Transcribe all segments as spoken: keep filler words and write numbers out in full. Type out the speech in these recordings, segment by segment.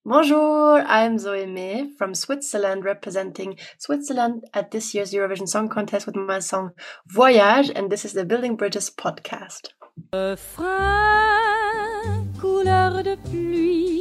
Bonjour, I'm Zoe May from Switzerland, representing Switzerland at this year's Eurovision Song Contest with my song Voyage, and this is the Building Bridges podcast. Refrain, couleur de pluie.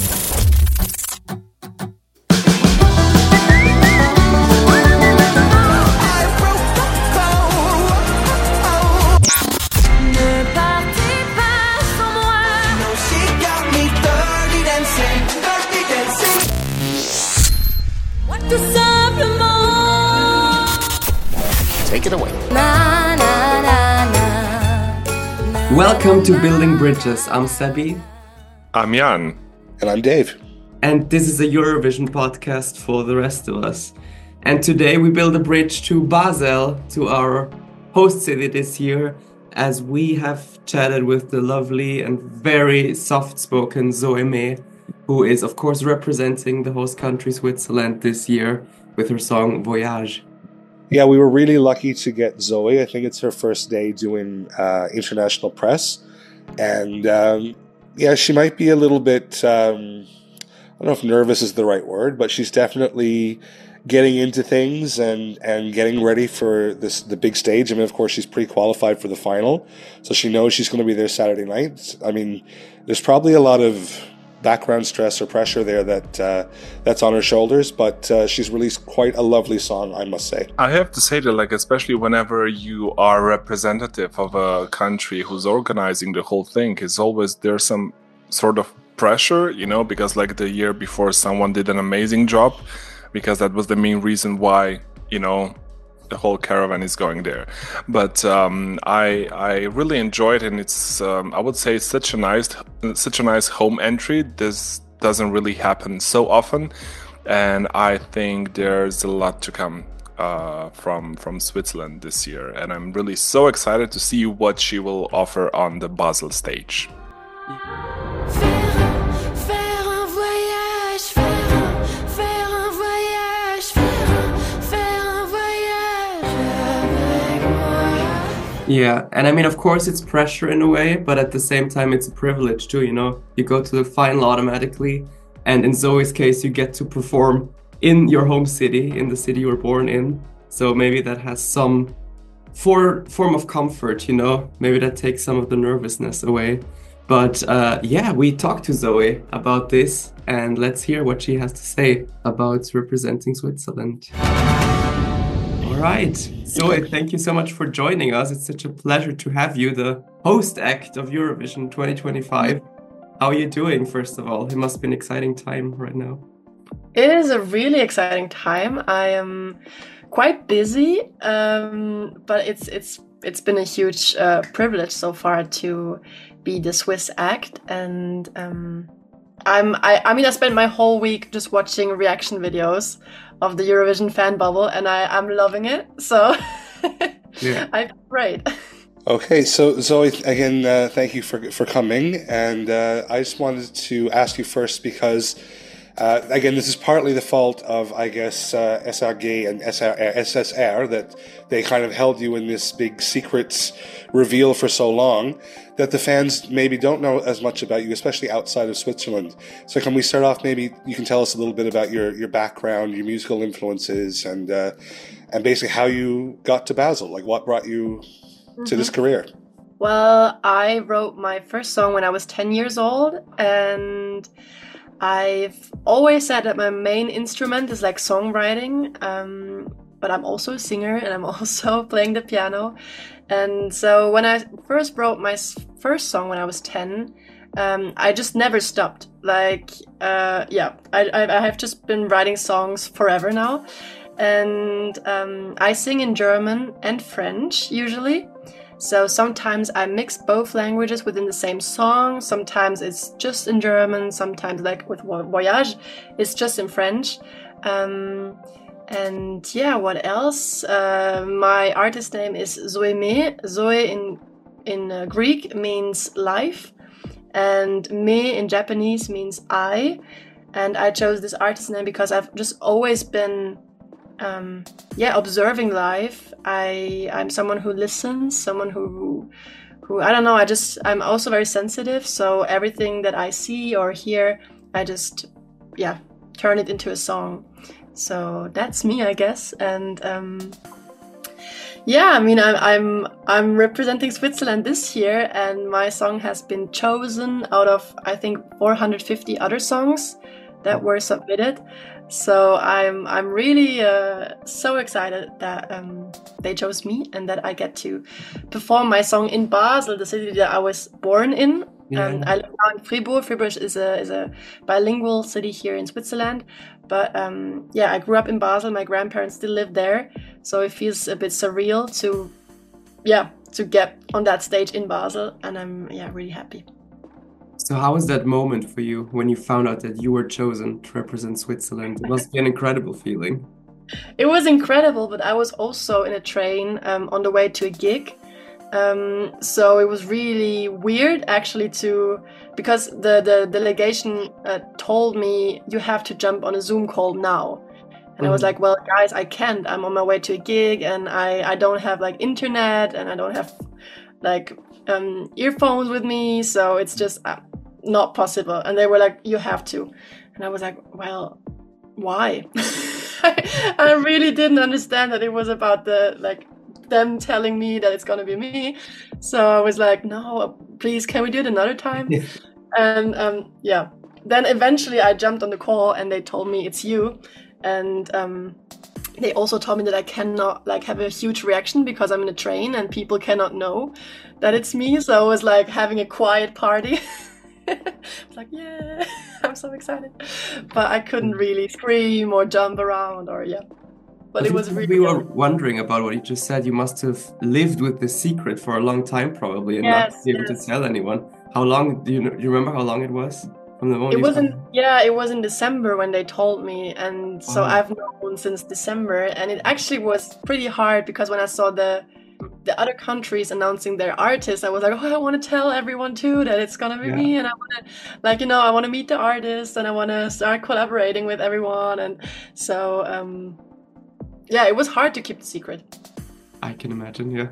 Take it away. Na, na, na, na, na. Welcome to Building Bridges. I'm Sebi. I'm Jan. And I'm Dave. And this is a Eurovision podcast for the rest of us. And today we build a bridge to Basel, to our host city this year, as we have chatted with the lovely and very soft-spoken Zoe May, who is, of course, representing the host country, Switzerland, this year with her song Voyage. Yeah, we were really lucky to get Zoe. I think it's her first day doing uh, international press. And um, yeah, she might be a little bit, um, I don't know if nervous is the right word, but she's definitely getting into things and, and getting ready for this the big stage. I mean, of course, she's pre-qualified for the final, so she knows she's going to be there Saturday night. I mean, there's probably a lot of background stress or pressure there that uh, that's on her shoulders, but uh, she's released quite a lovely song, I must say. I have to say that, like, especially whenever you are representative of a country who's organizing the whole thing, it's always there's some sort of pressure, you know, because like the year before someone did an amazing job, because that was the main reason why, you know, the whole caravan is going there. But um, I I really enjoyed it, and it's um, I would say it's such a nice such a nice home entry. This doesn't really happen so often, and I think there's a lot to come uh, from from Switzerland this year, and I'm really so excited to see what she will offer on the Basel stage. Yeah, and I mean, of course, it's pressure in a way, but at the same time, it's a privilege too, you know? You go to the final automatically, and in Zoe's case, you get to perform in your home city, in the city you were born in. So maybe that has some for, form of comfort, you know? Maybe that takes some of the nervousness away. But uh, yeah, we talked to Zoe about this, and let's hear what she has to say about representing Switzerland. All right. Zoe, thank you so much for joining us. It's such a pleasure to have you, the host act of Eurovision twenty twenty-five. How are you doing, first of all? It must be an exciting time right now. It is a really exciting time. I am quite busy, um, but it's it's it's been a huge uh, privilege so far to be the Swiss act, and um, I'm I, I mean I spent my whole week just watching reaction videos of the Eurovision fan bubble, and I, I'm loving it. So yeah. I feel great. Okay, so Zoe, again, uh, thank you for for coming. And uh, I just wanted to ask you first because, uh, again, this is partly the fault of, I guess, uh, S R G and S S R, that they kind of held you in this big secret reveal for so long that the fans maybe don't know as much about you, especially outside of Switzerland. So can we start off, maybe you can tell us a little bit about your, your background, your musical influences, and uh, and basically how you got to Basel, like what brought you mm-hmm. to this career? Well, I wrote my first song when I was ten years old, and I've always said that my main instrument is like songwriting, um, but I'm also a singer and I'm also playing the piano. And so when I first wrote my first song when I was ten, um, I just never stopped. Like, uh, yeah, I, I have just been writing songs forever now. And um, I sing in German and French usually. So sometimes I mix both languages within the same song. Sometimes it's just in German. Sometimes, like with Voyage, it's just in French. Um, And yeah, what else? Uh, my artist name is Zoe May. Zoe in in uh, Greek means life, and Me in Japanese means I. And I chose this artist name because I've just always been, um, yeah, observing life. I I'm someone who listens, someone who who I don't know. I just I'm also very sensitive. So everything that I see or hear, I just yeah, turn it into a song. So that's me, I guess. And um, yeah, I mean, I'm, I'm I'm representing Switzerland this year, and my song has been chosen out of, I think, four hundred fifty other songs that were submitted. So I'm I'm really uh, so excited that um, they chose me and that I get to perform my song in Basel, the city that I was born in. Yeah. Um, I live now in Fribourg. Fribourg is a is a bilingual city here in Switzerland. But um, yeah, I grew up in Basel. My grandparents still live there, so it feels a bit surreal to, yeah, to get on that stage in Basel, and I'm yeah really happy. So how was that moment for you when you found out that you were chosen to represent Switzerland? It must be an incredible feeling. It was incredible, but I was also in a train um, on the way to a gig. Um, so it was really weird actually to, because the, the delegation uh, told me you have to jump on a Zoom call now. And I was like, well, guys, I can't. I'm on my way to a gig and I, I don't have like internet and I don't have like um, earphones with me. So it's just uh, not possible. And they were like, you have to. And I was like, well, why? I, I really didn't understand that it was about the like them telling me that it's gonna be me. So I was like, no, please, can we do it another time? Yeah. And um, yeah, then eventually I jumped on the call and they told me it's you. And um, they also told me that I cannot like have a huge reaction because I'm in a train and people cannot know that it's me. So I was like having a quiet party. I was like, yeah, I'm so excited. But I couldn't really scream or jump around or yeah. But it was really we were wondering about what you just said. You must have lived with this secret for a long time, probably, and yes, not be able yes. to tell anyone. How long do you know, do you remember how long it was from the moment? It you was in started? yeah, it was in December when they told me, and so Oh. I've known since December, and it actually was pretty hard because when I saw the the other countries announcing their artists, I was like, oh, I want to tell everyone too that it's gonna be Yeah. me, and I want to, like, you know, I want to meet the artists and I want to start collaborating with everyone, and so. Um, Yeah, it was hard to keep the secret. I can imagine, yeah.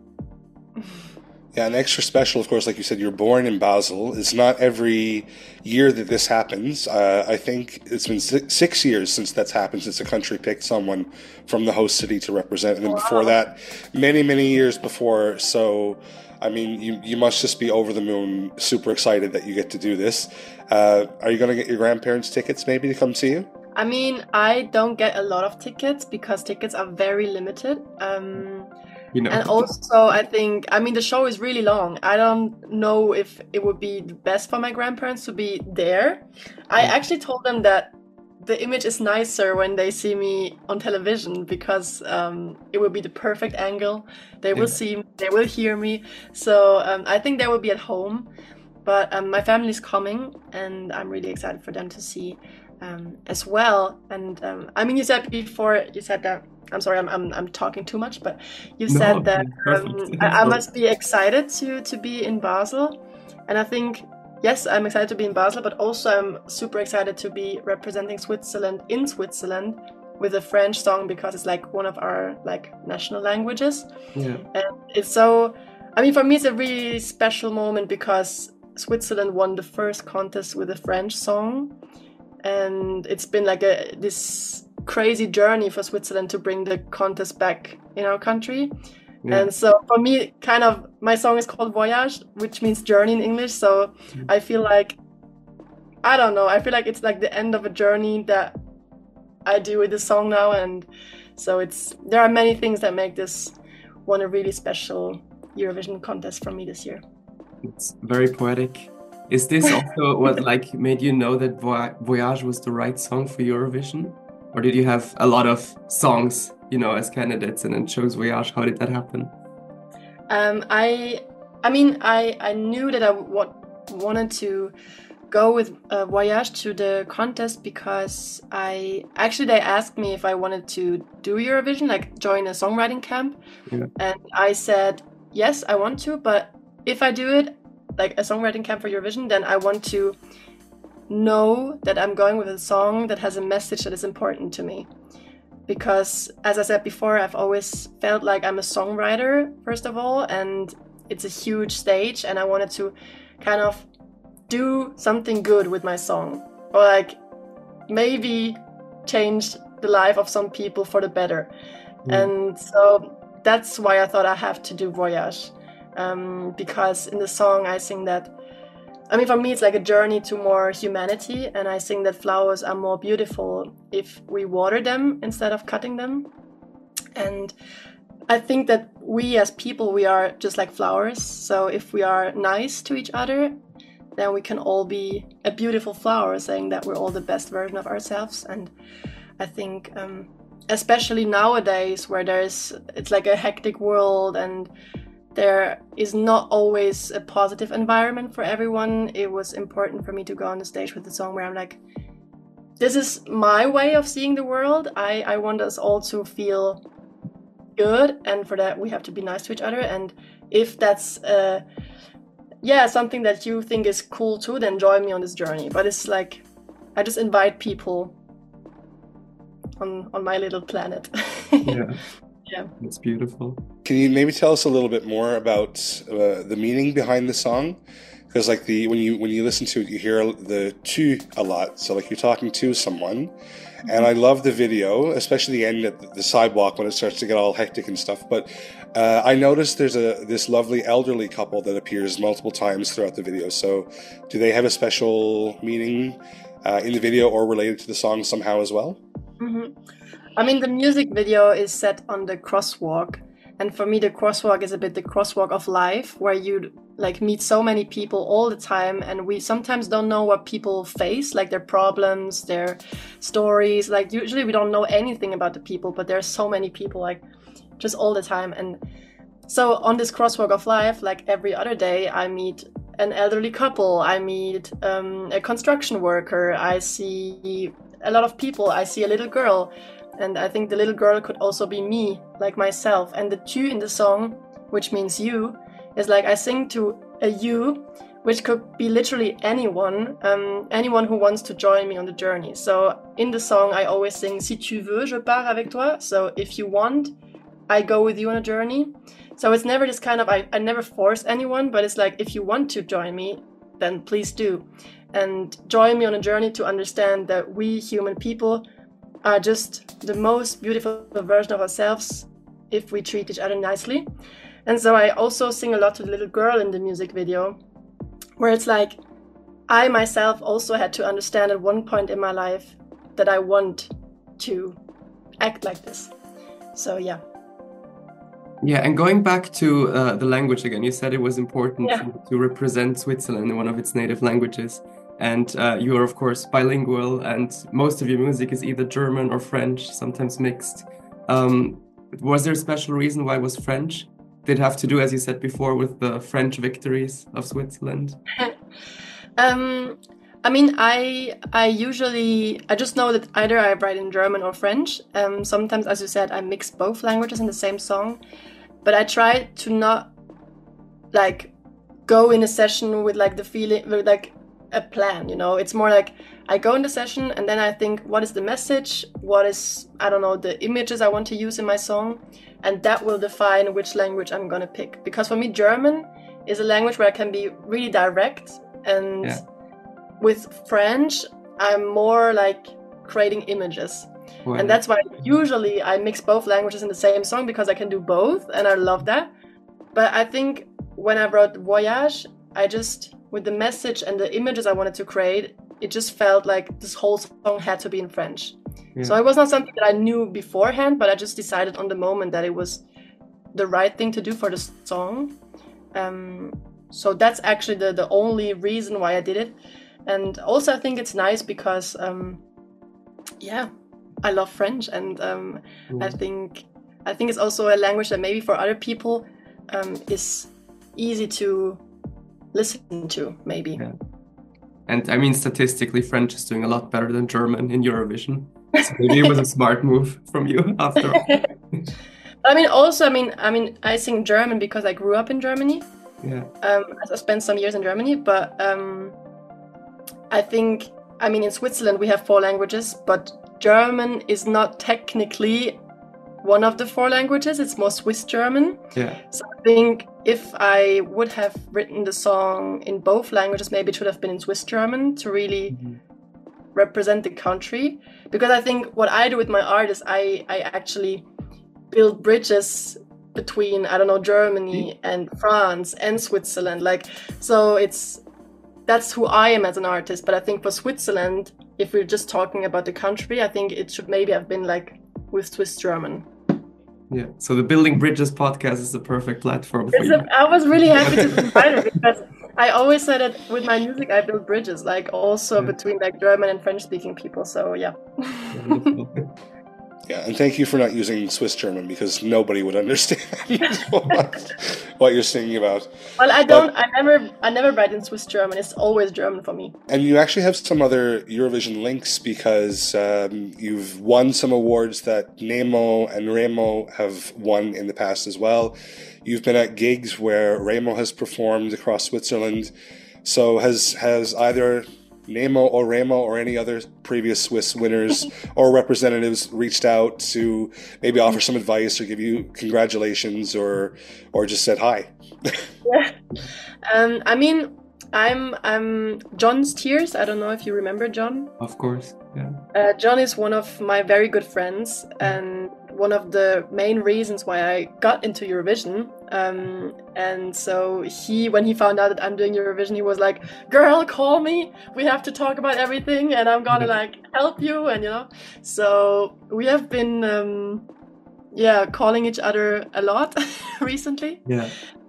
Yeah, and extra special, of course, like you said, you're born in Basel. It's not every year that this happens. Uh, I think it's been six, six years since that's happened, since a country picked someone from the host city to represent. And then Wow. before that, many, many years before. So, I mean, you, you must just be over the moon, super excited that you get to do this. Uh, are you going to get your grandparents' tickets maybe to come see you? I mean, I don't get a lot of tickets because tickets are very limited. Um, You know. and also, I think, I mean, the show is really long. I don't know if it would be the best for my grandparents to be there. I actually told them that the image is nicer when they see me on television because um, it will be the perfect angle. They will Yeah. see me, they will hear me. So um, I think they will be at home. But um, my family is coming and I'm really excited for them to see Um, as well. And um, I mean, you said before, you said that, I'm sorry, I'm, I'm, I'm talking too much, but you No, said that perfect. um, I, I must be excited to, to be in Basel. And I think, yes, I'm excited to be in Basel, but also I'm super excited to be representing Switzerland in Switzerland with a French song because it's like one of our like national languages. Yeah. And it's so, I mean, for me, it's a really special moment because Switzerland won the first contest with a French song. And it's been like a this crazy journey for Switzerland to bring the contest back in our country. Yeah. And so for me, kind of, my song is called Voyage, which means journey in English. So I feel like, I don't know, I feel like it's like the end of a journey that I do with this song now. And so it's, there are many things that make this one a really special Eurovision contest for me this year. It's very poetic. Is this also what like made you know that Voy- Voyage was the right song for Eurovision? Or did you have a lot of songs, you know, as candidates and then chose Voyage? How did that happen? Um, I, I mean, I, I knew that I w- wanted to go with uh, Voyage to the contest because I actually they asked me if I wanted to do Eurovision, like join a songwriting camp, Yeah. and I said yes, I want to, but if I do it, like a songwriting camp for Eurovision, then I want to know that I'm going with a song that has a message that is important to me. Because, as I said before, I've always felt like I'm a songwriter, first of all, and it's a huge stage, and I wanted to kind of do something good with my song. Or like, maybe change the life of some people for the better. Mm. And so that's why I thought I have to do Voyage. Um, because in the song I sing that, I mean, for me it's like a journey to more humanity, and I sing that flowers are more beautiful if we water them instead of cutting them. And I think that we as people, we are just like flowers. So if we are nice to each other, then we can all be a beautiful flower, saying that we're all the best version of ourselves. And I think, um, especially nowadays, where there's, it's like a hectic world and there is not always a positive environment for everyone, it was important for me to go on the stage with the song where I'm like, this is my way of seeing the world. I, I want us all to feel good, and for that we have to be nice to each other. And if that's uh, yeah, something that you think is cool too, then join me on this journey. But it's like, I just invite people on on my little planet. Yeah. Yeah. It's beautiful. Can you maybe tell us a little bit more about uh, the meaning behind the song? Because like the when you when you listen to it, you hear the tu a lot. So like you're talking to someone. And I love the video, especially the end at the sidewalk when it starts to get all hectic and stuff. But uh, I noticed there's a this lovely elderly couple that appears multiple times throughout the video. So do they have a special meaning uh, in the video or related to the song somehow as well? Mm-hmm. I mean, the music video is set on the crosswalk. And for me, the crosswalk is a bit the crosswalk of life, where you like meet so many people all the time, and we sometimes don't know what people face, like their problems, their stories. Like usually we don't know anything about the people, but there's so many people like just all the time. And so on this crosswalk of life, like every other day, I meet an elderly couple, I meet um, a construction worker, I see a lot of people, I see a little girl. And I think the little girl could also be me, like myself. And the tu in the song, which means you, is like I sing to a you, which could be literally anyone, um, anyone who wants to join me on the journey. So in the song, I always sing, si tu veux, je pars avec toi. So if you want, I go with you on a journey. So it's never this kind of, I, I never force anyone, but it's like, if you want to join me, then please do. And join me on a journey to understand that we human people are just the most beautiful version of ourselves if we treat each other nicely. And so I also sing a lot to the little girl in the music video, where it's like, I myself also had to understand at one point in my life that I want to act like this. So yeah. Yeah, and going back to uh, the language again, you said it was important Yeah. to, to represent Switzerland in one of its native languages. And uh, you are, of course, bilingual, and most of your music is either German or French, sometimes mixed. Um, was there a special reason why it was French? Did it have to do, as you said before, with the French victories of Switzerland? um, I mean, I I usually, I just know that either I write in German or French. Um, sometimes, as you said, I mix both languages in the same song. But I try to not, like, go in a session with, like, the feeling, with, like, a plan, you know. It's more like I go in the session and then I think, what is the message, what is, I don't know, the images I want to use in my song, and that will define which language I'm gonna pick. Because for me, German is a language where I can be really direct, and Yeah. with French I'm more like creating images. Wow. And that's why usually I mix both languages in the same song, because I can do both, and I love that. But I think when I wrote Voyage, I just, with the message and the images I wanted to create, it just felt like this whole song had to be in French. Yeah. So it was not something that I knew beforehand, but I just decided on the moment that it was the right thing to do for the song. Um, so that's actually the, the only reason why I did it. And also I think it's nice because, um, yeah, I love French, and um, Mm. I think I think it's also a language that maybe for other people um, is easy to listen to, maybe. Yeah. And I mean, statistically, French is doing a lot better than German in Eurovision. So maybe it was a smart move from you after all. I mean, also, I mean, I mean, I sing German because I grew up in Germany. Yeah. Um, I spent some years in Germany, but um, I think, I mean, in Switzerland we have four languages, but German is not technically one of the four languages. It's more Swiss German. Yeah. So I think if I would have written the song in both languages, maybe it should have been in Swiss German to really Mhm. represent the country, because I think what I do with my art is I, I actually build bridges between, I don't know, Germany and France and Switzerland. Like, so it's, that's who I am as an artist. But I think for Switzerland, if we're just talking about the country, I think it should maybe have been like with Swiss German. Yeah, so the Building Bridges podcast is the perfect platform for It's you. a, I was really happy to be invited, because I always said that with my music I build bridges, like also Yeah. between like German and French speaking people. So yeah. Yeah, and thank you for not using Swiss German, because nobody would understand what, what you're singing about. Well, I don't. I never. I never write in Swiss German. It's always German for me. And you actually have some other Eurovision links, because um, you've won some awards that Nemo and Remo have won in the past as well. You've been at gigs where Remo has performed across Switzerland. So has has either Nemo or Remo or any other previous Swiss winners or representatives reached out to maybe offer some advice or give you congratulations, or or just said hi? Yeah. Um. I mean, I'm. I'm John's Tears. I don't know if you remember John. Of course, yeah. Uh, John is one of my very good friends, and one of the main reasons why I got into Eurovision. Um, and so he, when he found out that I'm doing Eurovision, he was like, "Girl, call me. We have to talk about everything, and I'm gonna like help you." And you know, so we have been, um, yeah, calling each other a lot recently. Yeah.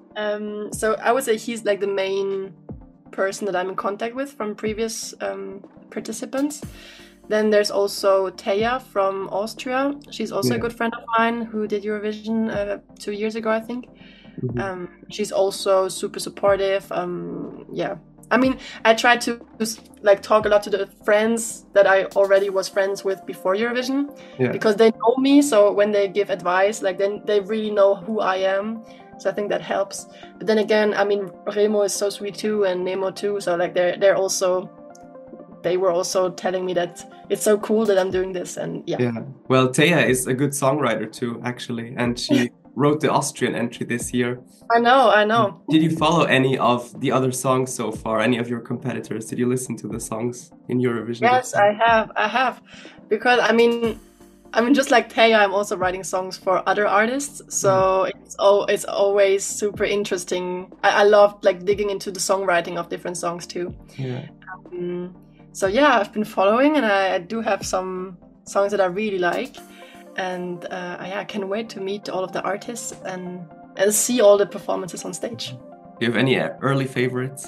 Um, so I would say he's like the main person that I'm in contact with from previous um, participants. Then there's also Teja from Austria. She's also Yeah. a good friend of mine who did Eurovision uh, two years ago, I think. Mhm. Um, she's also super supportive. Um, yeah, I mean, I try to like talk a lot to the friends that I already was friends with before Eurovision, Yeah. because they know me. So when they give advice, like then they really know who I am. So I think that helps. But then again, I mean, Remo is so sweet too, and Nemo too. So like they're they're also, they were also telling me that it's so cool that I'm doing this, and yeah. Yeah. Well, Teja is a good songwriter too, actually, and she wrote the Austrian entry this year. I know, I know. Did you follow any of the other songs so far? Any of your competitors? Did you listen to the songs in Eurovision? Yes, I have, I have, because I mean, I mean, just like Teja, I'm also writing songs for other artists. So it's oh, it's always super interesting. I, I love like digging into the songwriting of different songs too. Yeah. Um, so yeah, I've been following, and I, I do have some songs that I really like, and uh, I, I can't wait to meet all of the artists and and see all the performances on stage. Do you have any early favorites?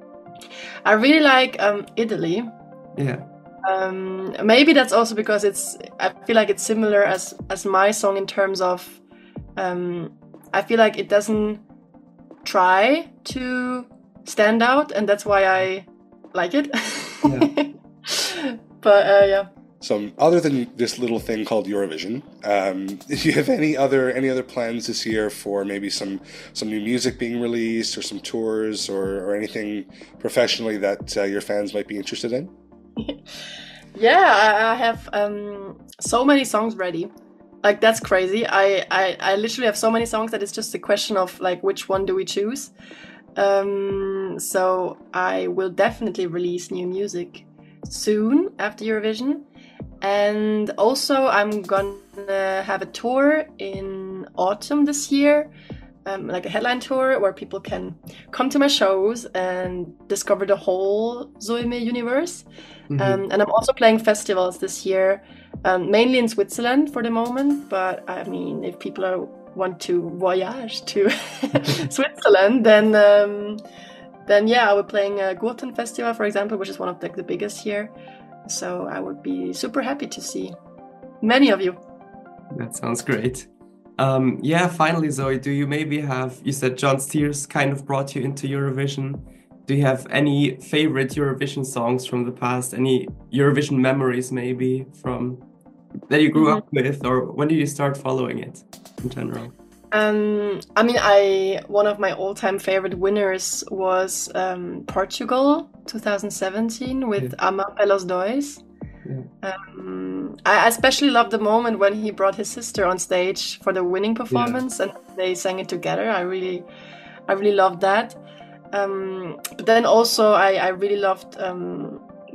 I really like um, Italy. Yeah. Um, maybe that's also because it's. I feel like it's similar as as my song in terms of. Um, I feel like it doesn't try to stand out, and that's why I like it. Yeah. But uh, yeah. So other than this little thing called Eurovision, um, do you have any other any other plans this year for maybe some some new music being released, or some tours, or, or anything professionally that uh, your fans might be interested in? Yeah, I, I have um, so many songs ready. Like that's crazy. I, I I literally have so many songs that it's just a question of like which one do we choose. Um, so I will definitely release new music soon after Eurovision. And also I'm gonna have a tour in autumn this year, um, like a headline tour where people can come to my shows and discover the whole Zoime universe. Mhm. Um, and I'm also playing festivals this year, um, mainly in Switzerland for the moment. But I mean, if people are, want to voyage to Switzerland, then um, then yeah, I will be playing a Gurten Festival, for example, which is one of the, the biggest here. So I would be super happy to see many of you. That sounds great. Um, yeah, finally, Zoe, do you maybe have, you said John's Tears kind of brought you into Eurovision. Do you have any favorite Eurovision songs from the past? Any Eurovision memories maybe from that you grew Mhm. up with, or when did you start following it in general? Um, I mean, I one of my all-time favorite winners was um, Portugal twenty seventeen with Ama Pelos Dois. Yeah. Um, I especially loved the moment when he brought his sister on stage for the winning performance, and they sang it together. I really, I really loved that. Um, but then also, I, I really loved um,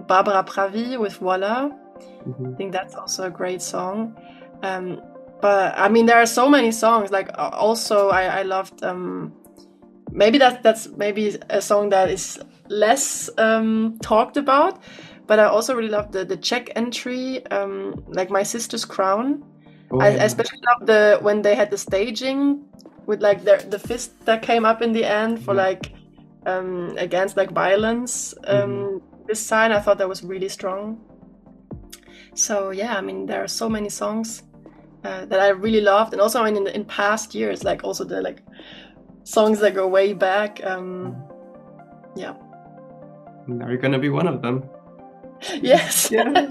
Barbara Pravi with Voila. Mhm. I think that's also a great song. Um, but I mean, there are so many songs. Like uh, also, I, I loved. Um, maybe that that's maybe a song that is less um, talked about. But I also really love the the Czech entry, um, like My Sister's Crown. Oh, I, I yeah. especially love the when they had the staging with like the the fist that came up in the end for Mhm. like um, against like violence. Um, Mhm. This sign, I thought that was really strong. So yeah, I mean there are so many songs uh, that I really loved, and also I mean in, in past years, like also the like songs that go way back. Um, yeah. Now you're gonna be one of them. Yes. Yeah.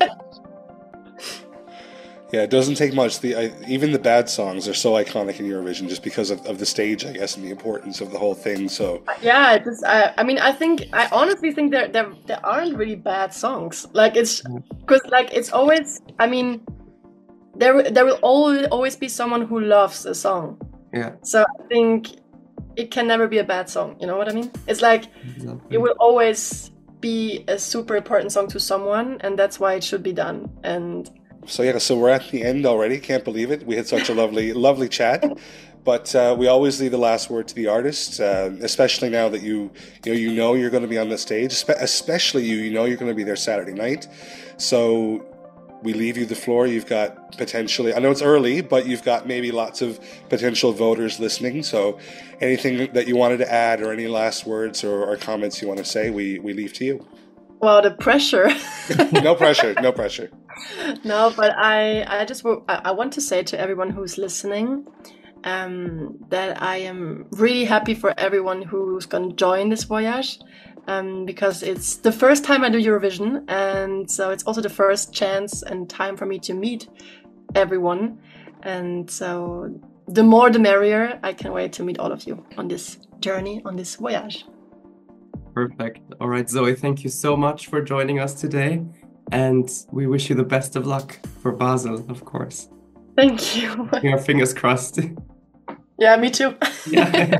Yeah, it doesn't take much. The I, even the bad songs are so iconic in Eurovision just because of, of the stage, I guess, and the importance of the whole thing. So Yeah, it is, I, I mean, I think I honestly think there there there aren't really bad songs. Like it's because like it's always. I mean, there there will always always be someone who loves a song. Yeah. So I think it can never be a bad song. You know what I mean? It's like Exactly. it will always be a super important song to someone, and that's why it should be done. And So yeah, so we're at the end already. Can't believe it. We had such a lovely, lovely chat. But uh, we always leave the last word to the artist, uh, especially now that you, you know, you know you're going to be on the stage. Espe- Especially you, you know you're going to be there Saturday night. So we leave you the floor. You've got potentially, I know it's early, but you've got maybe lots of potential voters listening. So anything that you wanted to add, or any last words or, or comments you want to say, we we leave to you. well, the pressure. No pressure. No pressure. No, but I, I just wa- I I want to say to everyone who's listening um, that I am really happy for everyone who's going to join this voyage um, because it's the first time I do Eurovision, and so it's also the first chance and time for me to meet everyone, and so the more the merrier. I can't wait to meet all of you on this journey, on this voyage. Perfect. All right, Zoe, thank you so much for joining us today. And we wish you the best of luck for Basel, of course. Thank you. Keeping our fingers crossed. Yeah, me too. Yeah.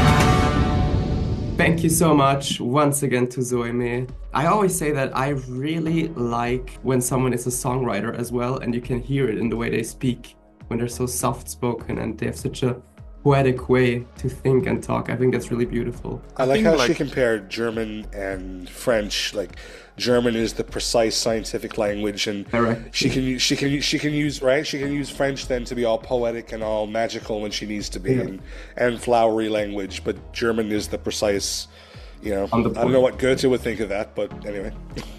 Thank you so much once again to Zoe May. I always say that I really like when someone is a songwriter as well, and you can hear it in the way they speak, when they're so soft-spoken and they have such a poetic way to think and talk. I think that's really beautiful. I like think, how like- she compared German and French. Like German is the precise scientific language, and Correct. she can she can she can use right. She can use French then to be all poetic and all magical when she needs to be, Yeah. and, and flowery language. But German is the precise. You know, On the I don't know what Goethe would think of that, but anyway.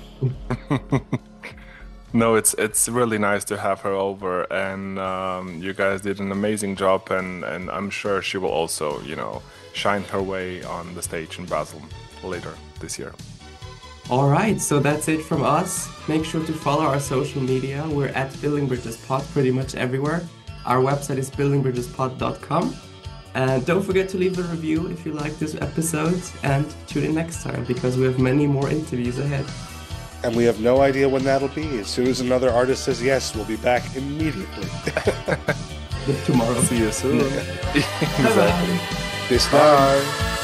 No, it's it's really nice to have her over, and um, you guys did an amazing job, and, and I'm sure she will also, you know, shine her way on the stage in Basel later this year. All right, so that's it from us. Make sure to follow our social media. We're at Building Bridges Pod pretty much everywhere. Our website is building bridges pod dot com. And don't forget to leave a review if you like this episode, and tune in next time because we have many more interviews ahead. And we have no idea when that'll be. As soon as another artist says yes, we'll be back immediately. Tomorrow. See you soon. Bye-bye. This Bye.